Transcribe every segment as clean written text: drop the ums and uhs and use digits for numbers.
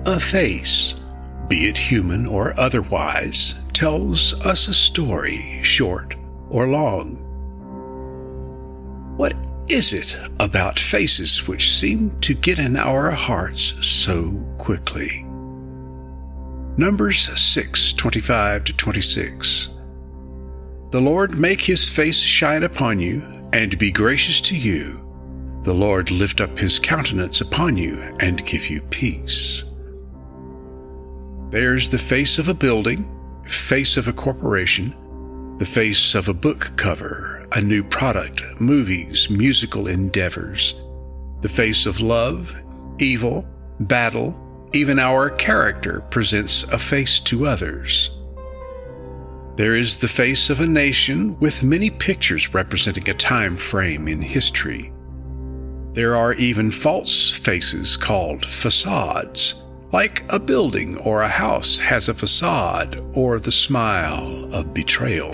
A face, be it human or otherwise, tells us a story, short or long. What is it about faces which seem to get in our hearts so quickly? Numbers 6:25-26. The Lord make his face shine upon you, and be gracious to you. The Lord lift up his countenance upon you, and give you peace. There's the face of a building, face of a corporation, the face of a book cover, a new product, movies, musical endeavors, the face of love, evil, battle, even our character presents a face to others. There is the face of a nation with many pictures representing a time frame in history. There are even false faces called facades, like a building or a house has a facade or the smile of betrayal.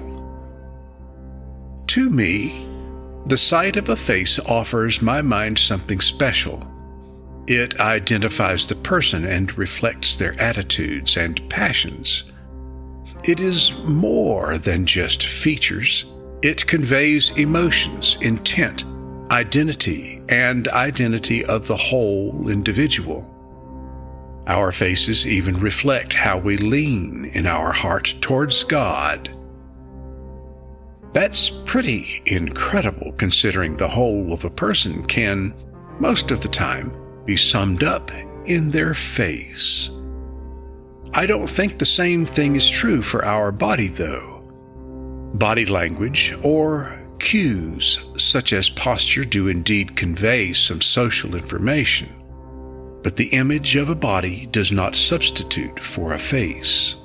To me, the sight of a face offers my mind something special. It identifies the person and reflects their attitudes and passions. It is more than just features. It conveys emotions, intent, identity, and identity of the whole individual. Our faces even reflect how we lean in our heart towards God. That's pretty incredible considering the whole of a person can, most of the time, be summed up in their face. I don't think the same thing is true for our body, though. Body language or cues, such as posture, do indeed convey some social information, but the image of a body does not substitute for a face.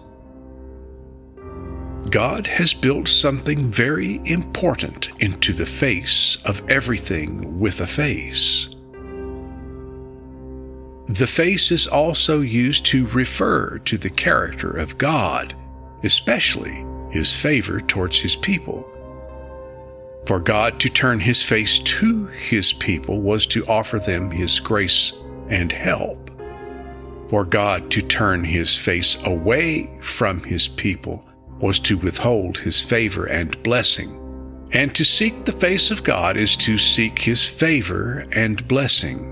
God has built something very important into the face of everything with a face. The face is also used to refer to the character of God, especially his favor towards his people. For God to turn his face to his people was to offer them his grace and help. For God to turn his face away from his people was to withhold his favor and blessing. And to seek the face of God is to seek his favor and blessing.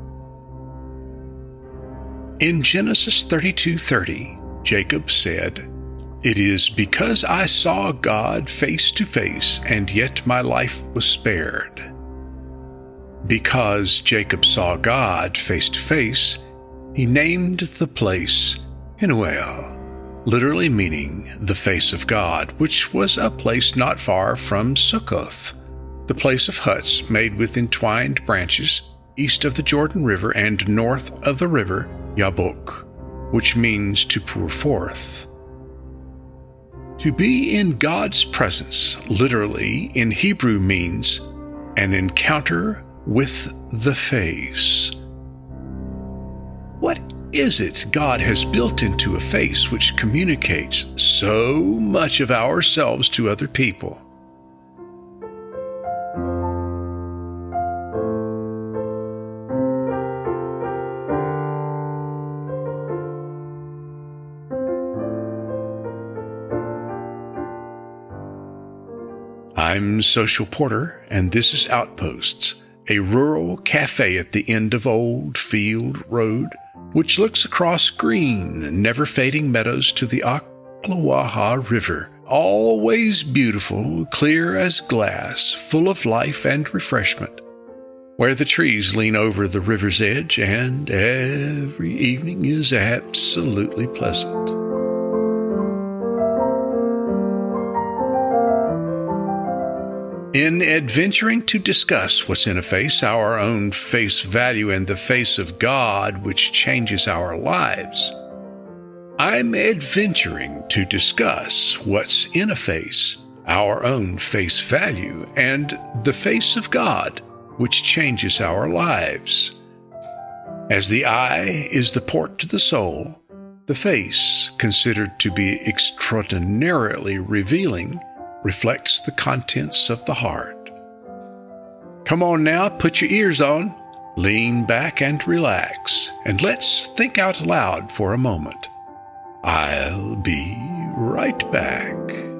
In Genesis 32:30, Jacob said, "It is because I saw God face to face, and yet my life was spared." Because Jacob saw God face to face, he named the place Penuel, literally meaning the face of God, which was a place not far from Sukkoth, the place of huts made with entwined branches east of the Jordan River and north of the river Yabok, which means to pour forth. To be in God's presence, literally in Hebrew, means an encounter with the face. What is it God has built into a face which communicates so much of ourselves to other people? I'm Social Porter, and this is Outposts, a rural cafe at the end of Old Field Road, which looks across green, never-fading meadows to the Ocklawaha River, always beautiful, clear as glass, full of life and refreshment, where the trees lean over the river's edge, and every evening is absolutely pleasant. In adventuring to discuss what's in a face, our own face value, and the face of God which changes our lives, I'm adventuring to discuss what's in a face, our own face value, and the face of God which changes our lives. As the eye is the port to the soul, the face, considered to be extraordinarily revealing, reflects the contents of the heart. Come on now, put your ears on. Lean back and relax, and let's think out loud for a moment. I'll be right back.